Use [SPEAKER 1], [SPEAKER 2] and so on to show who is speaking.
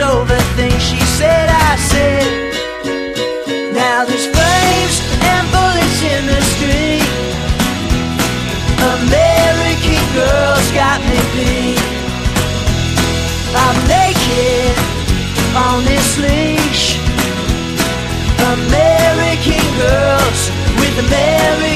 [SPEAKER 1] over things she said, I said. Now there's flames and bullets in the street. American girls got me beat. I'm naked on this leash. American girls with American